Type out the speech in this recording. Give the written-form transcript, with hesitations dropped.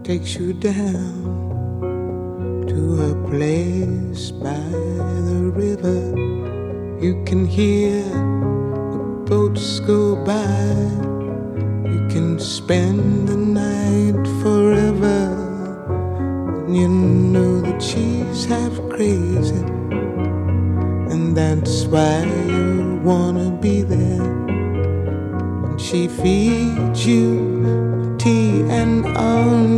takes you down to a place by the river. You can hear the boats go by. You can spend the night forever. And you know that she's half crazy, and that's why you wanna be there. And she feeds you tea and orange